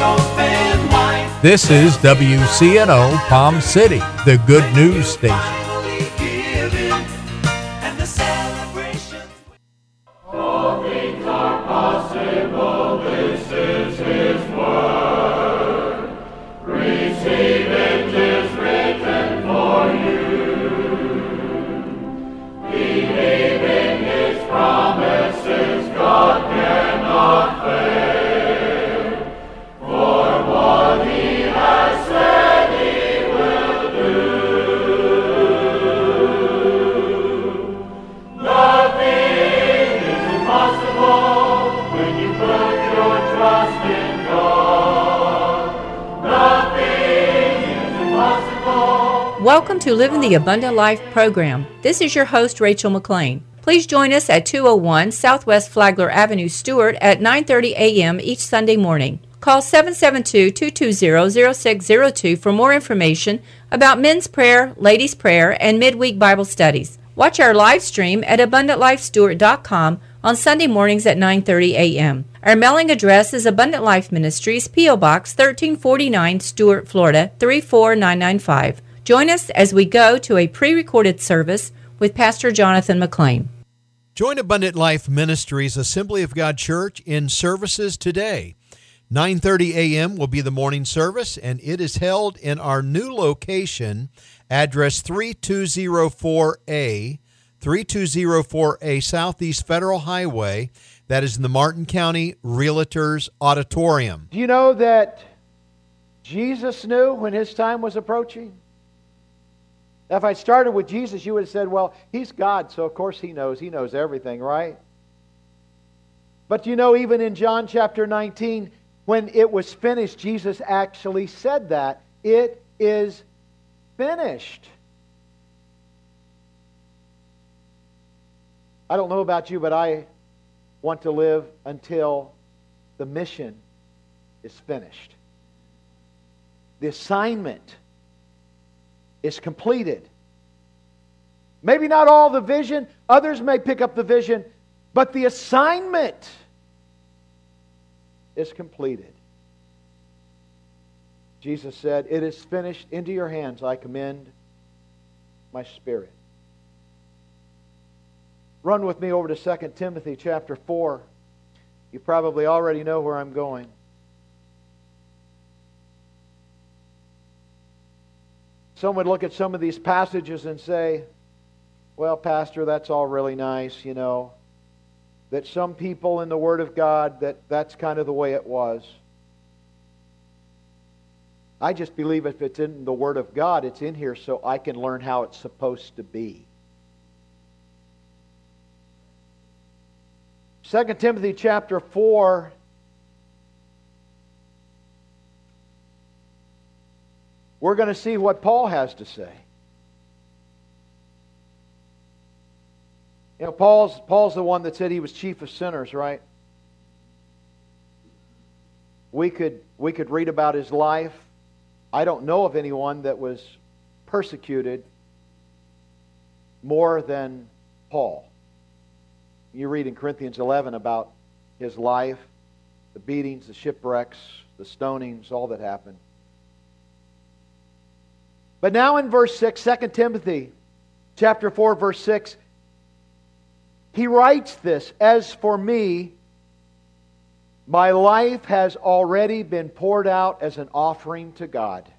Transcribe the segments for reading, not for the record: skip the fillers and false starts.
open wide. This is WCNO Palm City, the good news station. Finally giving, and the celebrations. Welcome to Living the Abundant Life program. This is your host, Rachel McLean. Please join us at 201 Southwest Flagler Avenue, Stuart at 9:30 a.m. each Sunday morning. Call 772-220-0602 for more information about men's prayer, ladies' prayer, and midweek Bible studies. Watch our live stream at abundantlifestuart.com on Sunday mornings at 9:30 a.m. Our mailing address is Abundant Life Ministries, P.O. Box 1349, Stuart, Florida 34995. Join us as we go to a pre-recorded service with Pastor Jonathan McLean. Join Abundant Life Ministries Assembly of God Church in services today. 9:30 a.m. will be the morning service, and it is held in our new location, address 3204A Southeast Federal Highway. That is in the Martin County Realtors Auditorium. Do you know that Jesus knew when his time was approaching? If I started with Jesus, you would have said, well, he's God, so of course he knows. He knows everything, right? But you know, even in John chapter 19, when it was finished, Jesus actually said that. It is finished. I don't know about you, but I want to live until the mission is finished. The assignment is completed. Maybe not all the vision. Others may pick up the vision. But the assignment is completed. Jesus said, "It is finished. Into your hands I commend my spirit." Run with me over to 2 Timothy chapter 4. You probably already know where I'm going. Some would look at some of these passages and say, well, Pastor, that's all really nice, you know, that some people in the Word of God, that's kind of the way it was. I just believe if it's in the Word of God, it's in here so I can learn how it's supposed to be. 2 Timothy chapter 4, we're going to see what Paul has to say. You know, Paul's the one that said he was chief of sinners, right? We could read about his life. I don't know of anyone that was persecuted more than Paul. You read in Corinthians 11 about his life, the beatings, the shipwrecks, the stonings, all that happened. But now in verse 6, 2 Timothy chapter 4, verse 6, he writes this, "As for me, my life has already been poured out as an offering to God."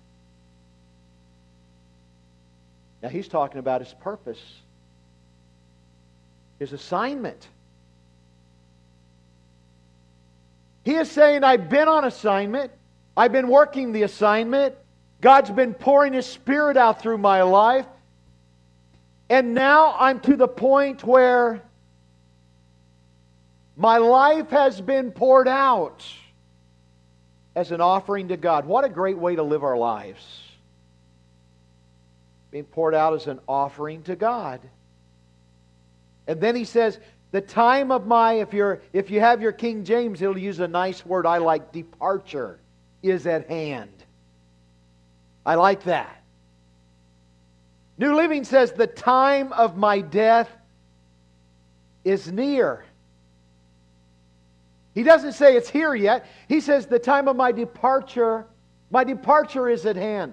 Now he's talking about his purpose, his assignment. He is saying, I've been on assignment. I've been working the assignment. God's been pouring His Spirit out through my life. And now I'm to the point where my life has been poured out as an offering to God. What a great way to live our lives. Being poured out as an offering to God. And then he says, the time of my, if you have your King James, it'll use a nice word I like, departure, is at hand. I like that. New Living says, the time of my death is near. He doesn't say it's here yet. He says the time of my departure is at hand.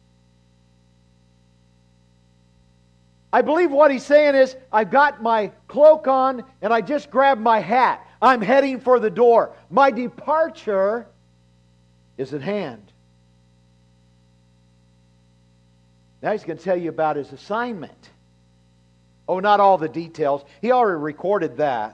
I believe what he's saying is, I've got my cloak on and I just grabbed my hat. I'm heading for the door. My departure is at hand. Now he's going to tell you about his assignment. Oh, not all the details. He already recorded that.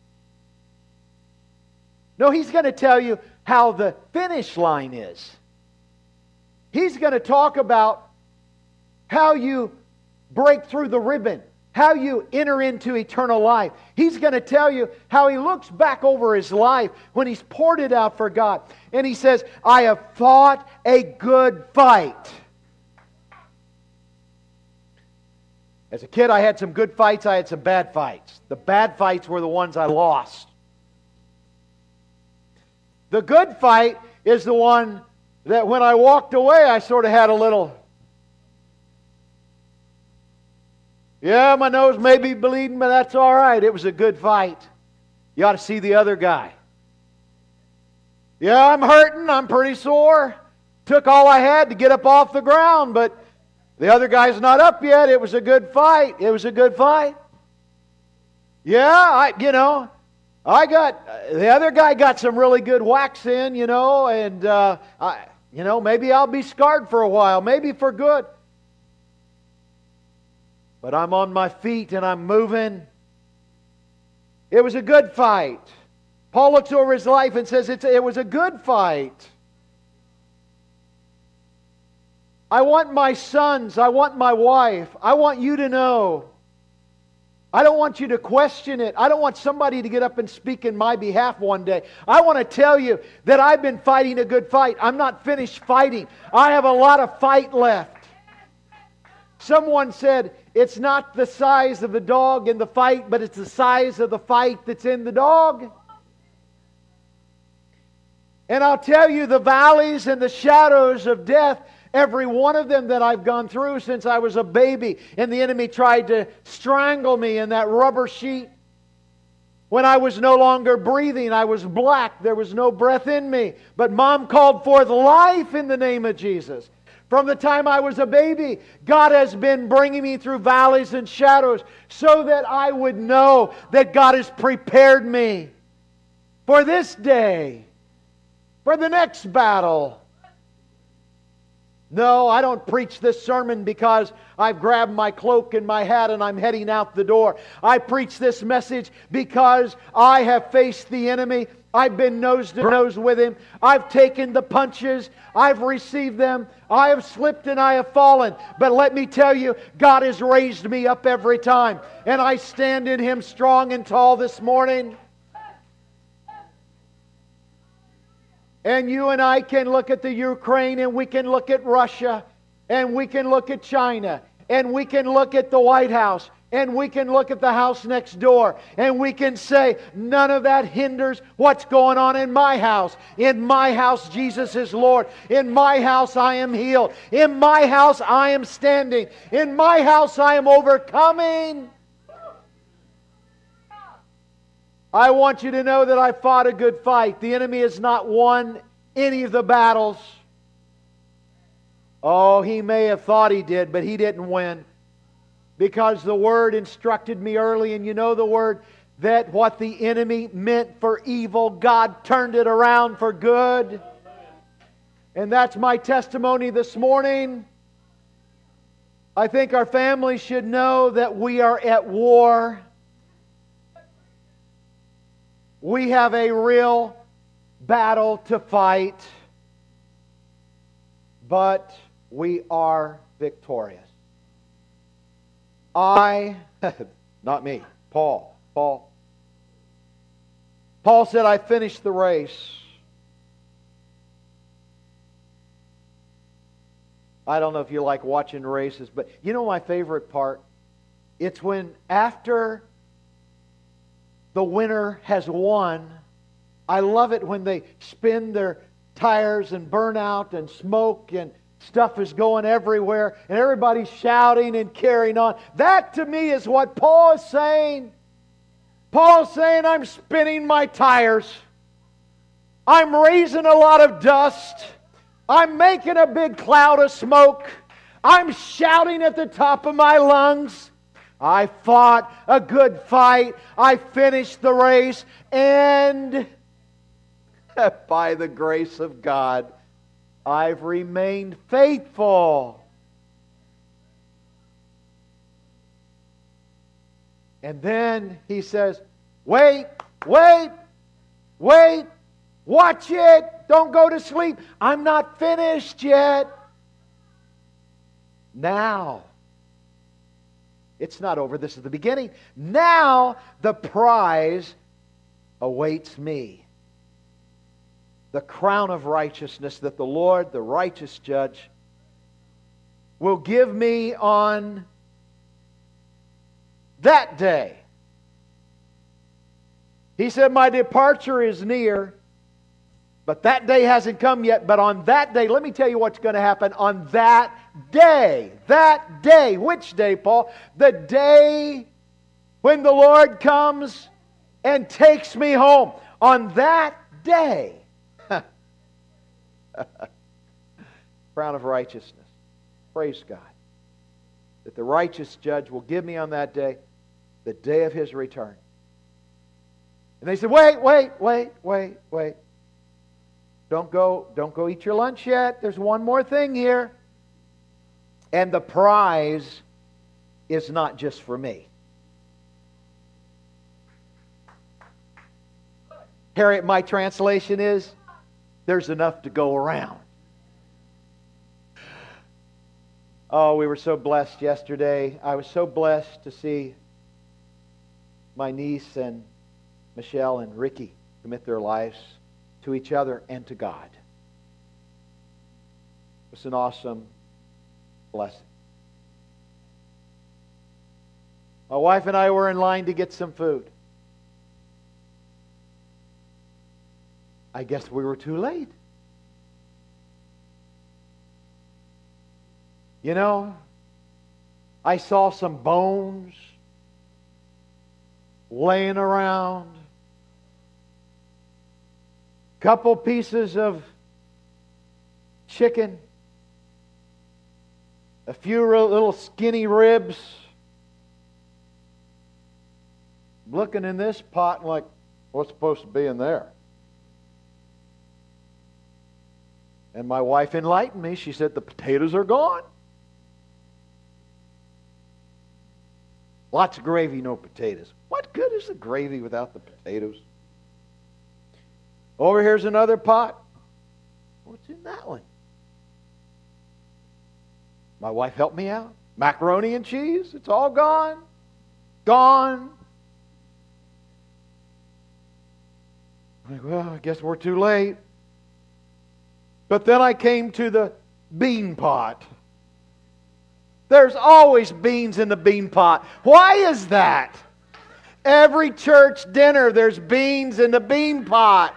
No, he's going to tell you how the finish line is. He's going to talk about how you break through the ribbon, how you enter into eternal life. He's going to tell you how he looks back over his life when he's poured it out for God. And he says, I have fought a good fight. As a kid, I had some good fights, I had some bad fights. The bad fights were the ones I lost. The good fight is the one that when I walked away, I sort of had a little, yeah, my nose may be bleeding, but that's all right. It was a good fight. You ought to see the other guy. Yeah, I'm hurting. I'm pretty sore. Took all I had to get up off the ground, but the other guy's not up yet. It was a good fight. It was a good fight. Yeah, the other guy got some really good whacks in, and maybe I'll be scarred for a while, maybe for good. But I'm on my feet and I'm moving. It was a good fight. Paul looks over his life and says it was a good fight. I want my sons, I want my wife, I want you to know. I don't want you to question it. I don't want somebody to get up and speak in my behalf one day. I want to tell you that I've been fighting a good fight. I'm not finished fighting. I have a lot of fight left. Someone said, it's not the size of the dog in the fight, but it's the size of the fight that's in the dog. And I'll tell you, the valleys and the shadows of death, every one of them that I've gone through since I was a baby, and the enemy tried to strangle me in that rubber sheet. When I was no longer breathing, I was black. There was no breath in me. But Mom called forth life in the name of Jesus. From the time I was a baby, God has been bringing me through valleys and shadows so that I would know that God has prepared me for this day, for the next battle. No, I don't preach this sermon because I've grabbed my cloak and my hat and I'm heading out the door. I preach this message because I have faced the enemy. I've been nose to nose with him. I've taken the punches. I've received them. I have slipped and I have fallen. But let me tell you, God has raised me up every time. And I stand in Him strong and tall this morning. And you and I can look at the Ukraine, and we can look at Russia, and we can look at China, and we can look at the White House, and we can look at the house next door, and we can say, none of that hinders what's going on in my house. In my house, Jesus is Lord. In my house, I am healed. In my house, I am standing. In my house, I am overcoming. I want you to know that I fought a good fight. The enemy has not won any of the battles. Oh, he may have thought he did, but he didn't win. Because the Word instructed me early, and you know the Word, that what the enemy meant for evil, God turned it around for good. And that's my testimony this morning. I think our family should know that we are at war. We have a real battle to fight, but we are victorious. Not me, Paul. Paul said, I finished the race. I don't know if you like watching races, but you know my favorite part? It's when after the winner has won. I love it when they spin their tires and burn out and smoke and stuff is going everywhere and everybody's shouting and carrying on. That to me is what Paul is saying. Paul's saying, I'm spinning my tires. I'm raising a lot of dust. I'm making a big cloud of smoke. I'm shouting at the top of my lungs. I fought a good fight. I finished the race. And by the grace of God, I've remained faithful. And then he says, wait, wait, wait, watch it. Don't go to sleep. I'm not finished yet. Now, it's not over. This is the beginning. Now the prize awaits me. The crown of righteousness that the Lord, the righteous judge, will give me on that day. He said, my departure is near, but that day hasn't come yet. But on that day, let me tell you what's going to happen on that day. That day. Which day, Paul? The day when the Lord comes and takes me home. On that day. Crown of righteousness. Praise God. That the righteous judge will give me on that day, the day of His return. And they said, wait. Don't go eat your lunch yet. There's one more thing here. And the prize is not just for me. Harriet, my translation is, there's enough to go around. Oh, we were so blessed yesterday. I was so blessed to see my niece and Michelle and Ricky commit their lives to each other and to God. It was an awesome blessing. My wife and I were in line to get some food. I guess we were too late. You know, I saw some bones laying around. Couple pieces of chicken. A few little skinny ribs. Looking in this pot like, what's supposed to be in there? And my wife enlightened me. She said, the potatoes are gone. Lots of gravy, no potatoes. What good is the gravy without the potatoes? Over here's another pot. What's in that one? My wife helped me out. Macaroni and cheese, it's all gone. Gone. I'm like, well, I guess we're too late. But then I came to the bean pot. There's always beans in the bean pot. Why is that? Every church dinner, there's beans in the bean pot.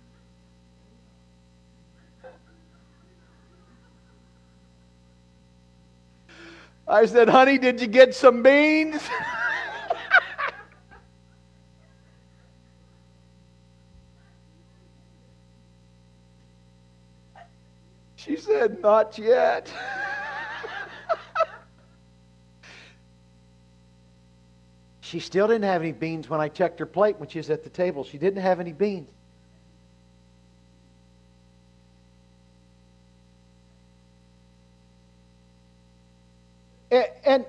I said, honey, did you get some beans? She said, not yet. She still didn't have any beans when I checked her plate when she was at the table. She didn't have any beans. And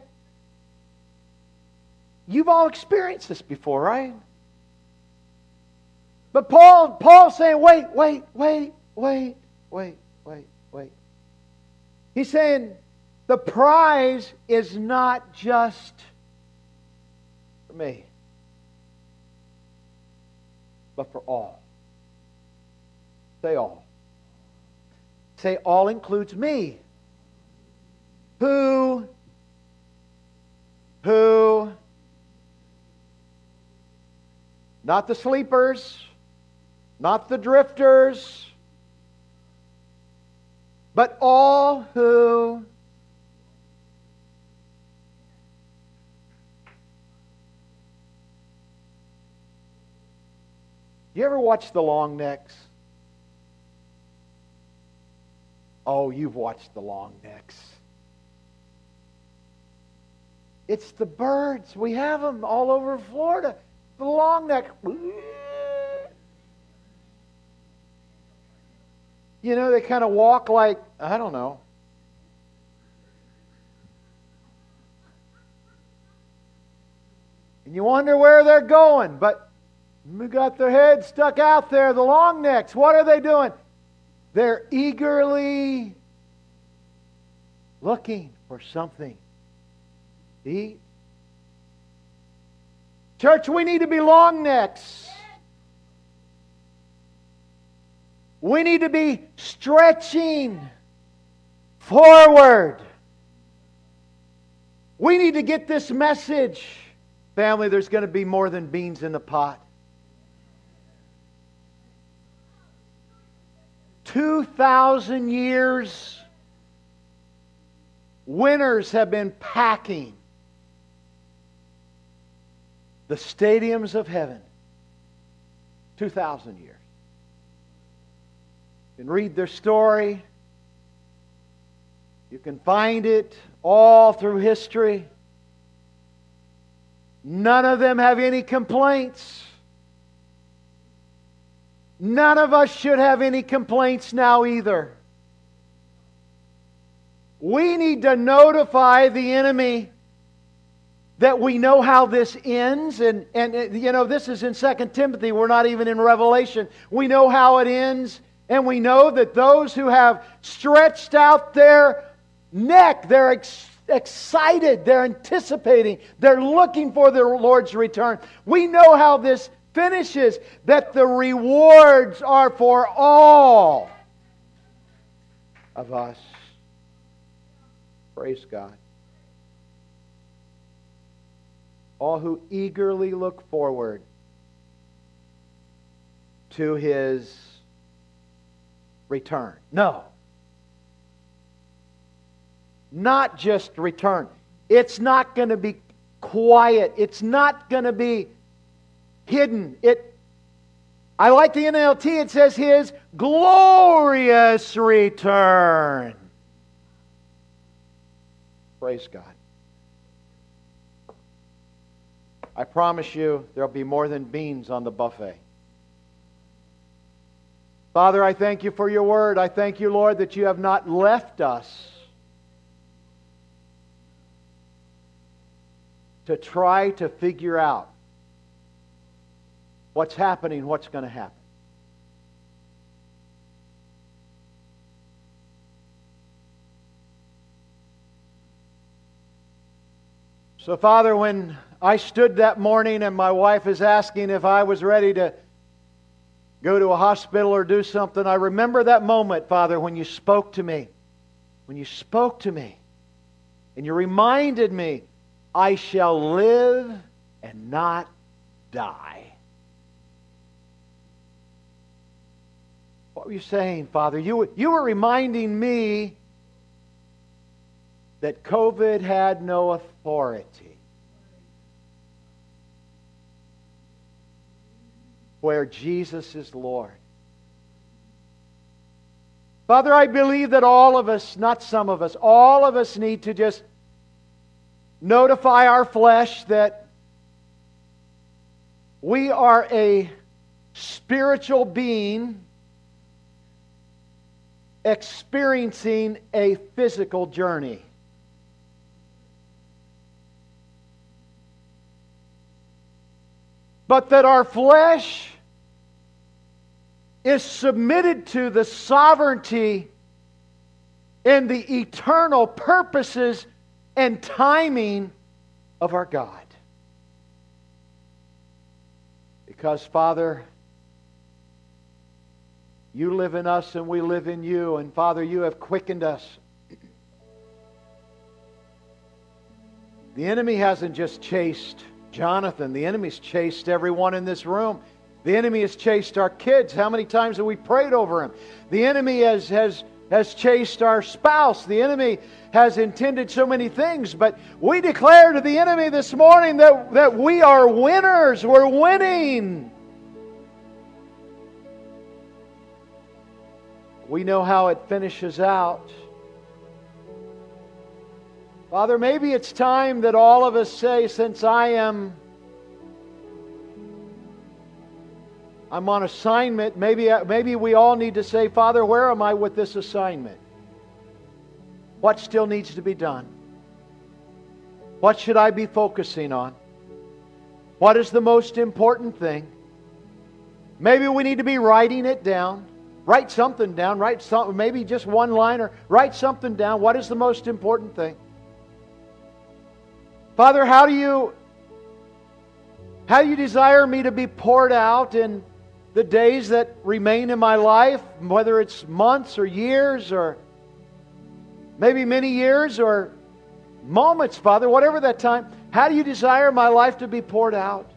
you've all experienced this before, right? But Paul's saying, wait. He's saying the prize is not just for me, but for all. Say all. Say all includes me. Who, not the sleepers, not the drifters, but all who you ever watch the long necks? Oh, you've watched the long necks. It's the birds. We have them all over Florida. The long neck. You know, they kind of walk like, I don't know. And you wonder where they're going, but we got their heads stuck out there, the long necks. What are they doing? They're eagerly looking for something to eat. Church, we need to be long necks. We need to be stretching forward. We need to get this message. Family, there's going to be more than beans in the pot. 2,000 years, winners have been packing the stadiums of heaven. 2,000 years. You can read their story. You can find it all through history. None of them have any complaints. None of us should have any complaints now either. We need to notify the enemy that we know how this ends. And you know, this is in 2 Timothy. We're not even in Revelation. We know how it ends. And we know that those who have stretched out their neck, they're excited, they're anticipating, they're looking for their Lord's return. We know how this finishes, that the rewards are for all of us. Praise God. All who eagerly look forward to His return. No. Not just return. It's not going to be quiet. It's not going to be hidden. I like the NLT. It says His glorious return. Praise God. I promise you there'll be more than beans on the buffet. Father, I thank You for Your word. I thank You, Lord, that You have not left us to try to figure out what's happening, what's going to happen. So, Father, when I stood that morning and my wife is asking if I was ready to go to a hospital or do something, I remember that moment, Father, when You spoke to me. When You spoke to me. And You reminded me, I shall live and not die. What were You saying, Father? You were reminding me that COVID had no authority where Jesus is Lord. Father, I believe that all of us, not some of us, all of us need to just notify our flesh that we are a spiritual being experiencing a physical journey. But that our flesh is submitted to the sovereignty and the eternal purposes and timing of our God. Because, Father, You live in us and we live in You. And, Father, You have quickened us. The enemy hasn't just chased Jonathan. The enemy's chased everyone in this room. The enemy has chased our kids. How many times have we prayed over him? The enemy has chased our spouse. The enemy has intended so many things. But we declare to the enemy this morning that we are winners. We're winning. we know how it finishes out. Father, maybe it's time that all of us say, since I'm on assignment, maybe we all need to say, Father, where am I with this assignment? What still needs to be done? What should I be focusing on? What is the most important thing? Maybe we need to be writing it down. Write something down. Write something, maybe just one line, or write something down. What is the most important thing? Father, how do you desire me to be poured out in the days that remain in my life, whether it's months or years or maybe many years or moments, Father, whatever that time, how do you desire my life to be poured out?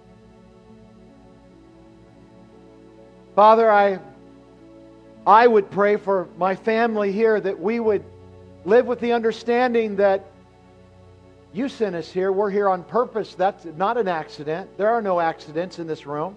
Father, I would pray for my family here that we would live with the understanding that you sent us here. We're here on purpose. That's not an accident. There are no accidents in this room.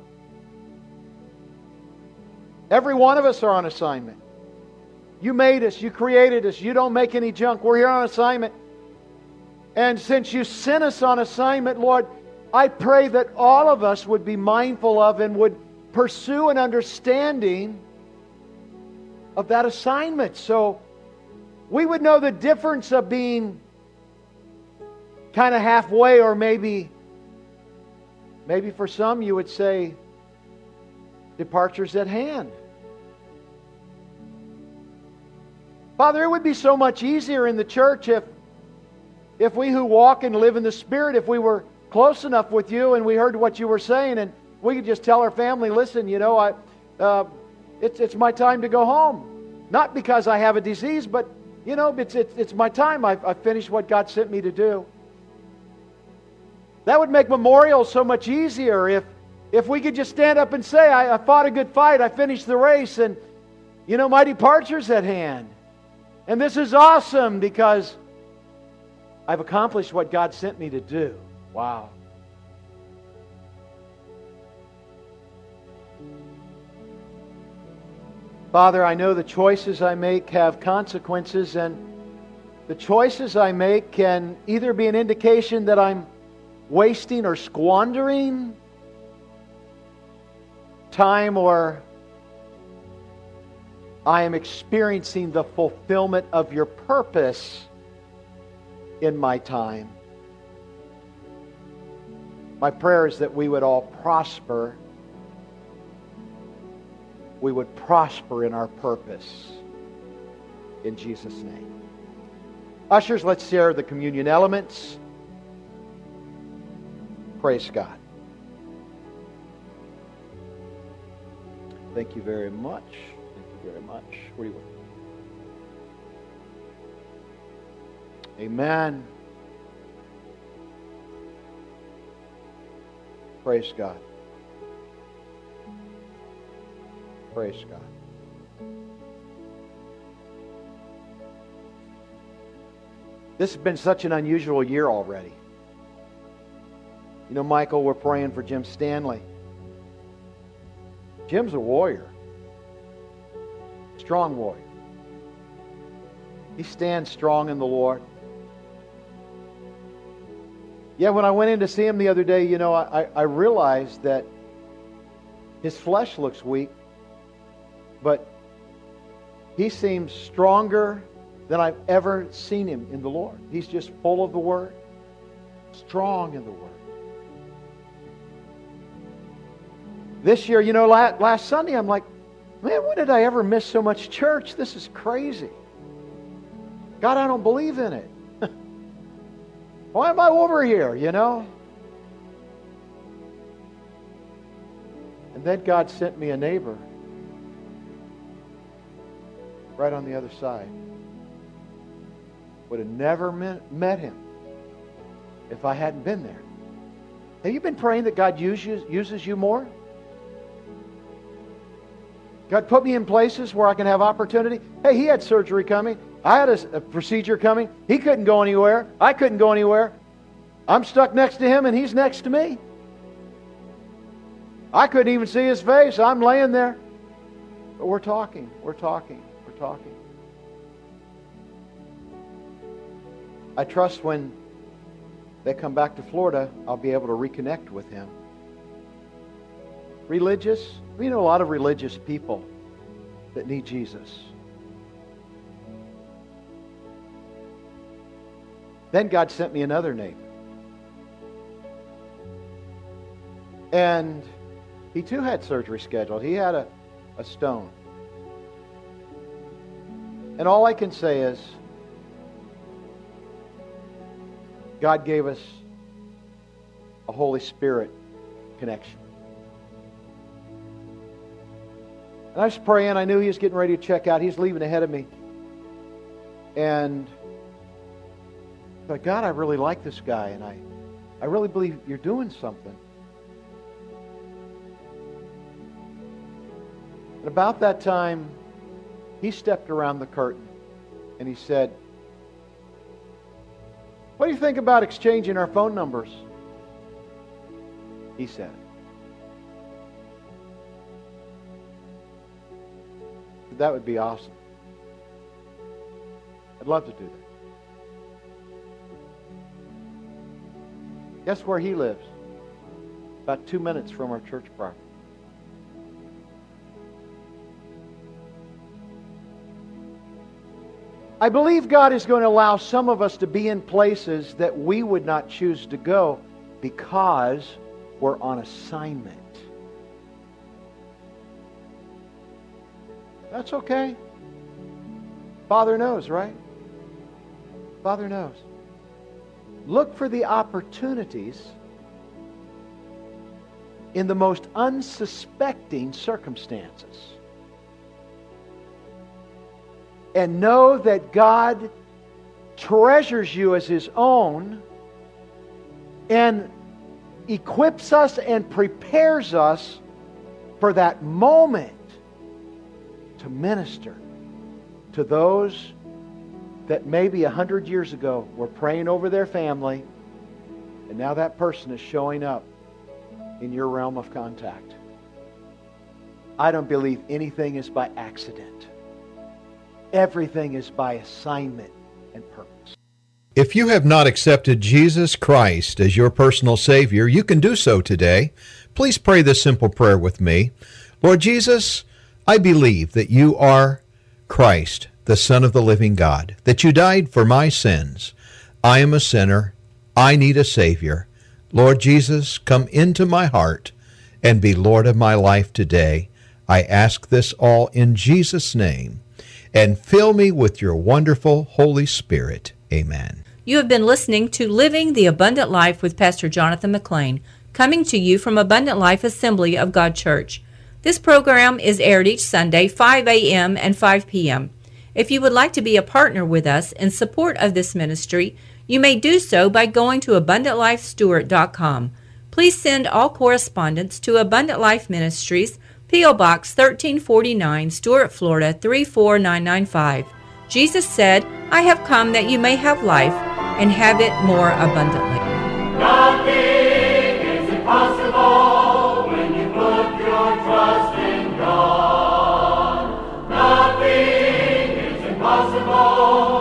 Every one of us are on assignment. You made us. You created us. You don't make any junk. We're here on assignment. And since you sent us on assignment, Lord, I pray that all of us would be mindful of and would pursue an understanding of that assignment. So we would know the difference of being kind of halfway, or maybe for some you would say departure's at hand. Father, it would be so much easier in the church if we who walk and live in the Spirit, if we were close enough with you and we heard what you were saying, and we could just tell our family, listen, it's my time to go home. Not because I have a disease, but it's my time. I've finished what God sent me to do. That would make memorial so much easier if we could just stand up and say, I fought a good fight, I finished the race, and my departure's at hand. And this is awesome because I've accomplished what God sent me to do. Wow. Father, I know the choices I make have consequences, and the choices I make can either be an indication that I'm wasting or squandering time, or I am experiencing the fulfillment of your purpose in my time. My prayer is that we would all prosper. We would prosper in our purpose. In Jesus' name. Ushers, let's share the communion elements. Praise God. Thank you very much. Thank you very much. What do you want? Amen. Praise God. Praise God. This has been such an unusual year already. Michael, we're praying for Jim Stanley. Jim's a warrior. Strong warrior. He stands strong in the Lord. Yeah, when I went in to see him the other day, I realized that his flesh looks weak, but he seems stronger than I've ever seen him in the Lord. He's just full of the Word, strong in the Word. This year, last Sunday, I'm like, man, when did I ever miss so much church? This is crazy. God, I don't believe in it. Why am I over here, And then God sent me a neighbor right on the other side. Would have never met him if I hadn't been there. Have you been praying that God uses you more? God put me in places where I can have opportunity. Hey, he had surgery coming. I had a procedure coming. He couldn't go anywhere. I couldn't go anywhere. I'm stuck next to him and he's next to me. I couldn't even see his face. I'm laying there. But we're talking. I trust when they come back to Florida, I'll be able to reconnect with him. Religious? We know a lot of religious people that need Jesus. Then God sent me another neighbor. And he too had surgery scheduled. He had a stone. And all I can say is, God gave us a Holy Spirit connection. And I was praying. I knew he was getting ready to check out. He's leaving ahead of me. And I thought, God, I really like this guy. And I really believe you're doing something. And about that time, he stepped around the curtain and he said, what do you think about exchanging our phone numbers? He said. That would be awesome. I'd love to do that. Guess where he lives? About 2 minutes from our church property. I believe God is going to allow some of us to be in places that we would not choose to go because we're on assignment. That's okay. Father knows, right? Father knows. Look for the opportunities in the most unsuspecting circumstances. And know that God treasures you as His own and equips us and prepares us for that moment to minister to those that maybe 100 years ago were praying over their family, and now that person is showing up in your realm of contact. I don't believe anything is by accident. Everything is by assignment and purpose. If you have not accepted Jesus Christ as your personal Savior, you can do so today. Please pray this simple prayer with me. Lord Jesus, I believe that you are Christ, the Son of the living God, that you died for my sins. I am a sinner. I need a Savior. Lord Jesus, come into my heart and be Lord of my life today. I ask this all in Jesus' name. And fill me with your wonderful Holy Spirit. Amen. You have been listening to Living the Abundant Life with Pastor Jonathan McLean, coming to you from Abundant Life Assembly of God Church. This program is aired each Sunday, 5 a.m. and 5 p.m. If you would like to be a partner with us in support of this ministry, you may do so by going to AbundantLifeStewart.com. Please send all correspondence to Abundant Life Ministries, P.O. Box 1349, Stuart, Florida 34995. Jesus said, I have come that you may have life and have it more abundantly. Nothing is impossible when you put your trust in God. Nothing is impossible